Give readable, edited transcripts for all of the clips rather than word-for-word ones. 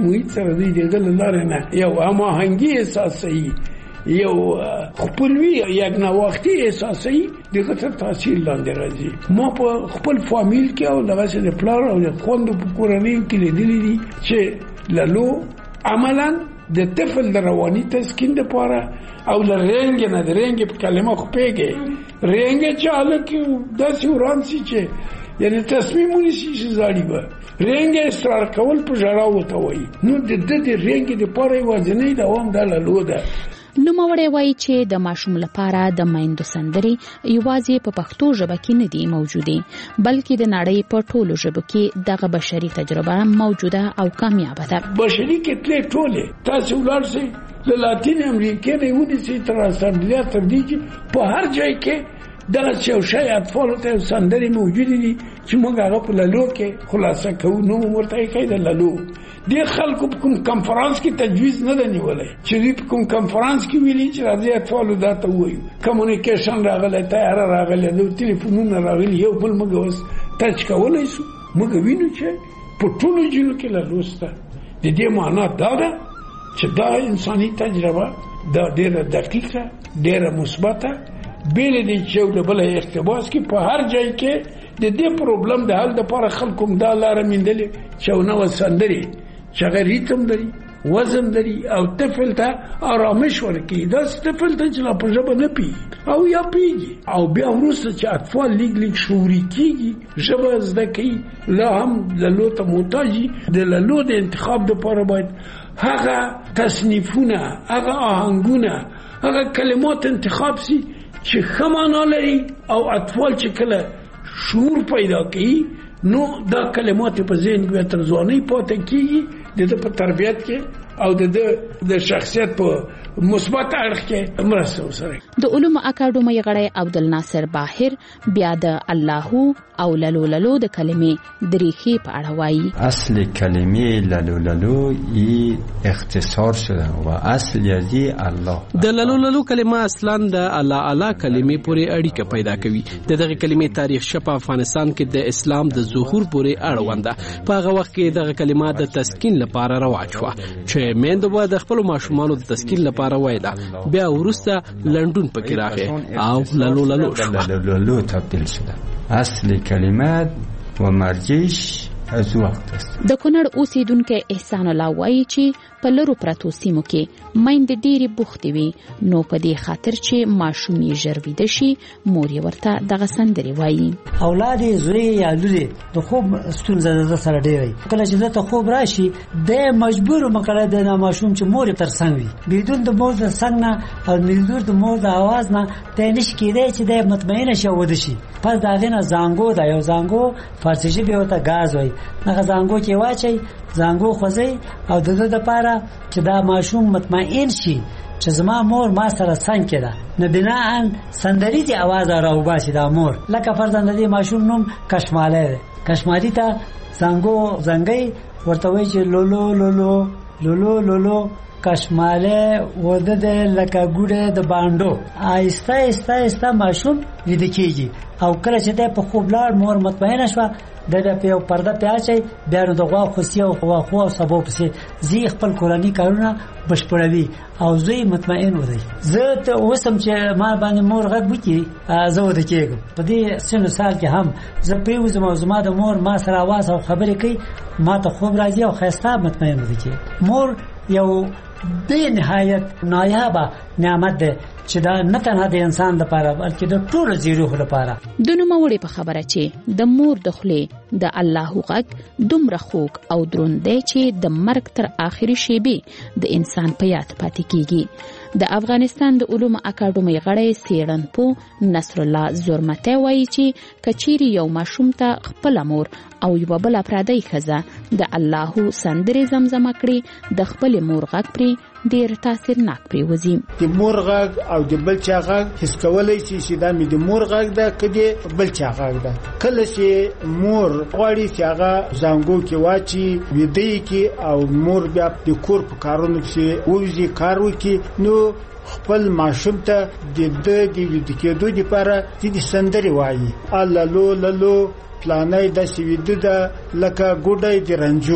محیط سره دی دغه لاره نه یو هماهنګي احساسي یو خپلوي یک نواختي احساسي دغه ته تاثیر لاندې راځي. ما په خپل فامیل کې او دغه څه د پلار او د خوند په کورنۍ کې لیدلې دي چې لالو عملاً د طفل د رواني تسکین لپاره او لرنګ نه درنګ په کلمه خو پیګي رنګ چاله کې داسې وران سي چې یعنی تصمیم ونیسي چې زاړي به رنګ اصرار کول په ژړا وته وي نو د دې رنګ د پاره وځنې دوام د لالو ده. نوموړی وایي چې د ماشوم لپاره د میندو سندرې یوازې په پښتو ژبه کې نه دي موجودې بلکې د نړۍ په ټولو ژبو کې دغه بشري تجربه موجوده او کامیابه ده. بشري کتلې ټوله تاسو ولر سي له لاتین امریکا نه ودی سي تر استرالیا تر دې په هر ځای کې دغه شی اطفال ته سندرې موجودې دي چې موږ هغه په لالو کې خلاصه کوو. نو ورته کې د لالو د خلکو په کوم کانفرنس کې تجویز نه دی نیولای چې په کوم کانفرنس کې ویلي چې راځي اطفال دا ته وایي کمیونیکیشن راغلی تیار راغلی د ټلیفونونو راغلی یو بل موږ اوس ټچ کولای شو موږ وینو چې په ټولو ځینو کې لالو شته. د دې معنا دا ده چې دا انساني تجربه دا ډېره دقیقه ډېره مثبته بیل دي چې د بل اقتباس کې په هر ځای کې د دې پرابلم د حل لپاره خلکو دا لار میندلې چې نو سندري چې ریتم لري وزن لري او طفل ته آرامش ورکړي دا طفل ته چې لا په ژبه نه پی او یا پیږي او بیا وروسته چې اطفال لیګ شعوري کیږي ژبه زده کوي لا هم لالو ته محتاجي د لالو د انتخاب لپاره باید هغه تصنیفونه هغه آهنګونه هغه کلمات انتخاب سي چې خمانه لري او اطفال چې کله شعور پیدا کوي نو دا کلمات په ذهن کې تر ځوانۍ پاتې کیږي د په تربیت کې او د شخصیت په مثبت اړخ کې مرسته وسره. د علومو اکاډمۍ غړی عبدالناصر باهر بیا د الله او لالو لالو د کلمې دریخي په اړه وایي. اصل کلمې لالو لالو ای اختصار شده و اصل یعنی الله. د لالو لالو کلمه اصلا د الله اعلی کلمې پورې اړیکه پیدا کوي. دغه کلمې تاریخ شپ افغانستان کې د اسلام د ظهور پورې اړوند ده. په هغه وخت کې دغه کلمه د تسکین لپاره رواج و چې میندو به د خپل ماشومانو د تسکین لپاره وایله بیا ورسته لندن پکې راغی او لالو لالو لالو تبدیل شده. اصل کلمات و مرجعش از وخت است. د کونړ اوسیدونکو احسان الله وایي چې په لرو پرتو سیمو کې میندې ډېرې بوختې وي نو په دې خاطر چې ماشوم یې ژر ویده شي مور یې ورته دغه سندرې وایي. اولاد یې زوی یا لور د خوب ستونزه د سره ډېرې کله چې ته خوب راشي د مجبور مکړه د ماشوم چې مور تر څنګ وي بدون د مور د څنګ نه او بدون د مور د आवाज نه ته نشي کېدای چې د مطمئنه شي ود شي. پس دا غنه زنګو دا یو زنګو فارسی ژبه وته غاز وای هغه زنګو کې واچي زنګو خوځي او د دې لپاره چې دا ماشوم مطمئن شي چې زما مور ما سره څنګه کړه نه بناء سندري دي आवाज راوباسي دا مور لکه فرضاً د ماشوم نوم کشماله کشمالي ته زنګو زنګي ورته وایي چې لولو لولو لولو لولو کشماله ودده لکه ګوډه د باندو آیسته آیسته آیسته ماشوم ویده کیږي او کله چې د په خوب لار مور مطمئنه شوه د په پرده پیاچي بیا نو دغه خوسي او خو سبب سي زی خپل کورنۍ کارونه بشپړوي او زوی مطمئن ودی. زه ته اوسم چې ما باندې مور غږ وکي زه ود کېږم په دې سن سال کې هم زه پیوزم او زما د مور ما سره आवाज او خبرې کوي ما ته خوب راځي او خسته مطمئن ودی کې مور یو به نهایت نایابه نعمت ده چې دا نه تنها د انسان لپاره بلکې د ټول زیرو لپاره. د نوموړي په خبره چې د مور د خولې د الله غږ دومره خوږ او دروند دی چې د مرګ تر آخري شیبې د انسان په یاد پاتې کیږي. د افغانستان د علومو اکاډمۍ غړی څېړنپوه نصر الله زرمتی وایي چې کچيري یو ماشوم ته خپل مور او یو بل پردی ښځه د الله سندرې زمزمه کړي د خپل مور غږ پرې ډېر تاثیرناک پریوزي. د مور غږ او د بل چا غږ هیڅ کولای شي چې دا مې د مور غږ ده کدي بل چا غږ ده. کله چې مور غواړي چې هغه زنګو کې واچي ویدې کې او مور بیا د کور په کارونو کې وځي کار وکي نو خپل ماشوم ته د دې کېدو لپاره د سندري وایي الله لو لو پلانای د سویده ده لکه ګوډای د رنجو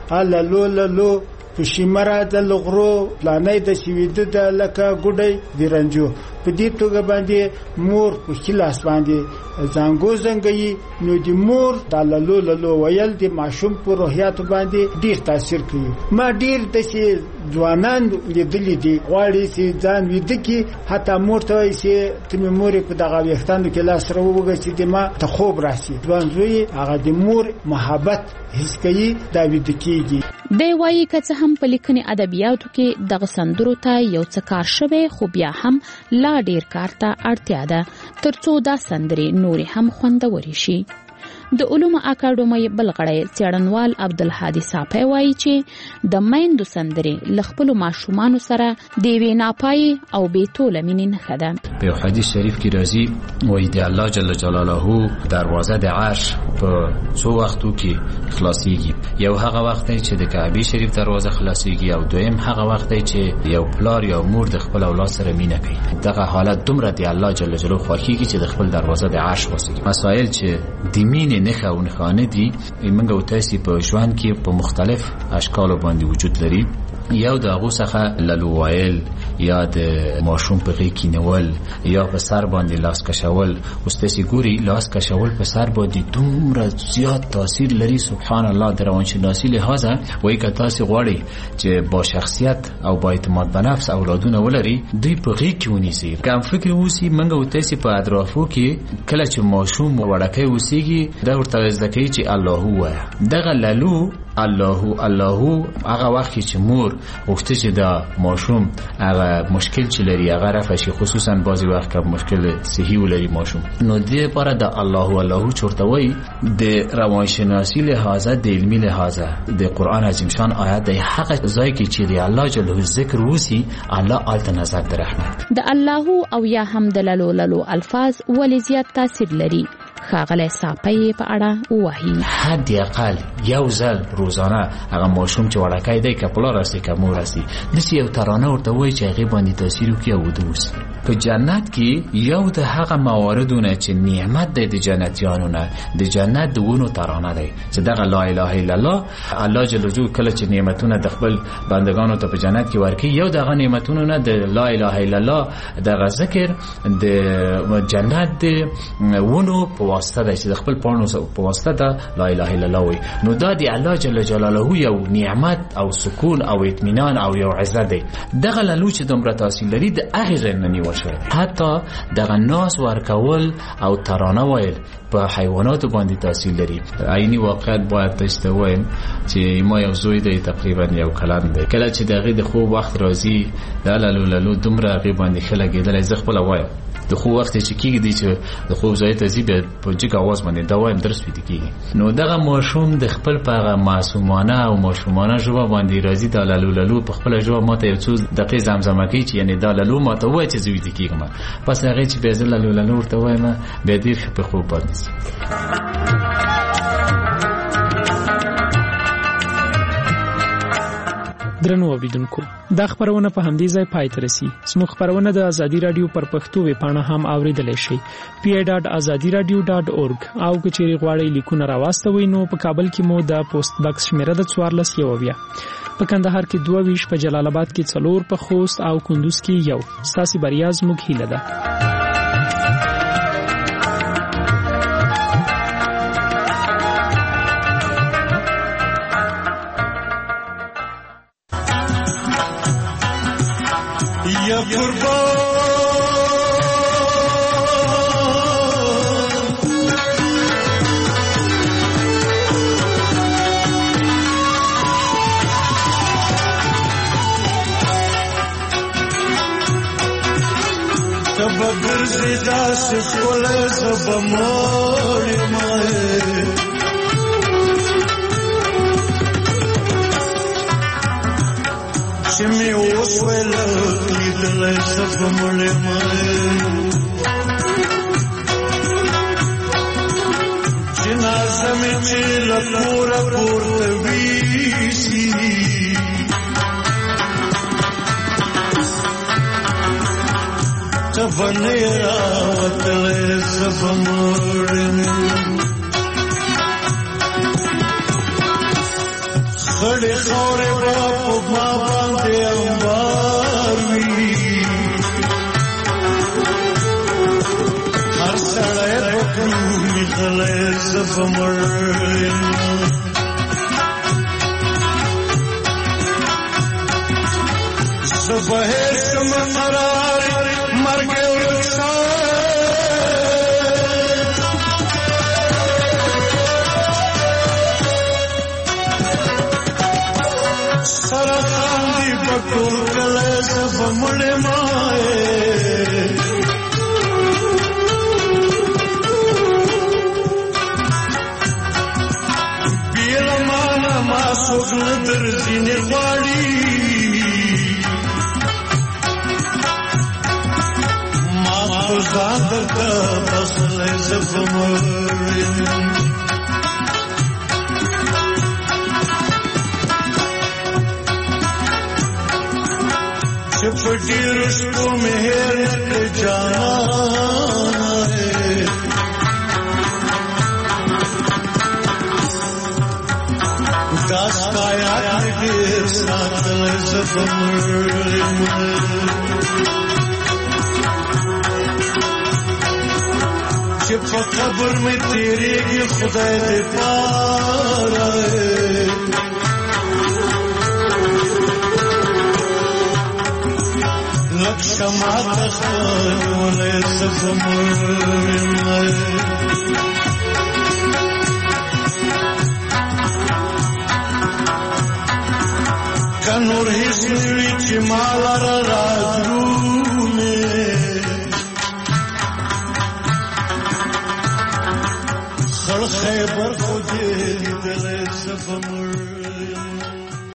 لالو پښیمره د لغرو پلانې د شوید د لکه ګډي دی رنجو په دې توګه باندې مور په خلاص باندې زنګي نو د مور د لالو ویل د ماشوم په روحیات باندې ډیر تاثیر کوي. ما ډیر د شي ځوانان لیدلې دي غواړي چې ځان وید کی حتی مور ته وایي چې تم مور په دغه وختانو کې لاس راوږي چې د ما ته خوب راشي ځوان زوی هغه د مور محبت هیڅ کوي دا وید کیږي. دی وایي که څه هم په لیکنې ادبیاتو کې دغه سندرو ته یو څه کار شوی خو بیا هم لا ډیر کار ته اړتیا ده ترڅو دا سندرې نورې هم خوندورې شي. د علومو اکاډمۍ بل غړی څېړنوال عبدالهادي صافی وایي چې د میندو سندرې له خپلو ماشومانو سره د یوې ناپایې او بې توله مینې نښه ده. په حدیث شریف کې راځي وایي د الله جل جلاله دروازه د عرش په څو وختو کې خلاصيږي. یو هغه وخت دی چې د کعبه شریف دروازه خلاصيږي او دویم هغه وخت دی چې یو پلار یا مور د خپل اولاد سره مینه کوي. دغه حالت دومره د الله جل جلاله خوښيږي چې د خپل دروازه د عرش خلاصيږي. مسائل چې د مینې نخه او نخانه دي موږ او تاسو په ژوند کې په مختلف اشکالو باندې وجود لري. یو د هغه څخه لالوایل یا د ماشوم په غي کینول یا په سر باندې لاس کشول. واستاسي ګوري لاس کشول په سر باندې دومره زیات تاثیر لري سبحان الله. د روانشناسي لحاظه وایي که تاسو غواړئ چې با شخصیت او با اعتماد به نفس اولادونه ولري دوی په غي کې ونیسي. کوم فکر وسی موږ او تاسو په اطرافو کې کله چې ماشوم وړکې وسیږي دا ورته ځکه چې الله هو دغه لالو الله هغه وخت چې مور وخته چې دا ماشوم هغه مشکل چې لري هغه رافع شي خصوصا بعضی وخت که مشکل صحي ولري ماشوم نو دې لپاره د الله چورتوي د روانشناسي لحاظه د علمي لحاظه د قران عظیم شان آیات د حق ځای کې چې دی الله جل ذکر وسی الله آلت نظر د رحمت د الله او یا هم د لالو الفاظ ولې زیات تاثیر لري. خاغله صافی په اړه وایي حد اقل یو ځل روزانه هغه ماشوم چې وړکای دی کپلا راسي کوم راسي د یو ترانه ورته وایي چې هغه باندې تاثیر وکي او دوس په جنت کې یو د هغه مواردونه چې نعمت دی د جنتیانو نه د جنت دونو ترانه دی چې دغه لا اله الا الله الله جل جلاله کله چې نعمتونه د خپل بندگانو ته په جنت کې ورکي یو دغه نعمتونه نه د لا اله الا الله دغه ذکر د جنت د ونو په واسطه د خپل پانو په واسطه د لا اله الا الله وي. نو دا دی الله جل جلاله یو نعمت او سکون او اطمینان او یو عزت دی. دغه لالو چې دومره تحصیل لري د هغه نه نیول شوی. حتی دغه ناس ورکول او ترانه ویل په حیواناتو باندې تحصیل لري. عیني واقعیت باید تاسو وایم چې ما یو زوی دی تقریبا یو کلن دی کله چې دغه د خوب وخت راځي د لالو دومره غي باندې خلګیدل زه خپل وایم د خو وخت چې کېږي چې د خوب ځای ته زی به په جګ आवाज باندې دا وایم درس ویل کېږي. نو دغه ماشوم د خپل پاغه معصومانه او ماشومانه ژبه باندې راځي د لالو په خپل ژبه ماته یو څو دقیقې زمزمه کوي چې یعنی د لالو ماته وایي چې زوی دي کېږم پس هغه چې به زل لالو ورته وایم به ډیر په خوب باندې درنو اوریدونکو دا خبرونه په همدې ځای پای ته رسي. زموږ خبرونه د ازادي رادیو پر پښتو ویب پاڼه هم اوریدلای شئ pi.azadiradio.org او کچېری غواړئ لیکونه راوستوي نو په کابل کې مو د پوسټ باکس شمیره د 14 یوویا په کندهار کې 22 په جلال آباد کې 4 په خوست او کندوز کې 1 ستاسو بریا زموږ هیله ده. یا قربان سب گرزی داس کل سب موڑی مائے شمی اوسویل لیدل سب مړې مې جنازه مې چې لپور پورته ویسي تفنې راوتل سب مړې مې خړې خاورې به په ما باندې انبار وي هر سړی به کومې غلی زه به مړ یم زه به هېر شم قرار مرګ یې ورک سره خاندي په ټول کلی زه به مړ یمه څوک نه درځینې غواړي ما خو ځان درته بخلی زه به مړ یم چې په ډېرو شپو مې هېر نه کړې جانانه داس کایات ډېر ساتلی زه به مړ یم چې په قبر مې تېرېږي خدای دې پاره لږ شمع ته ښکلولی زه به مړ یم که نور هېڅ نه وي چې ما لره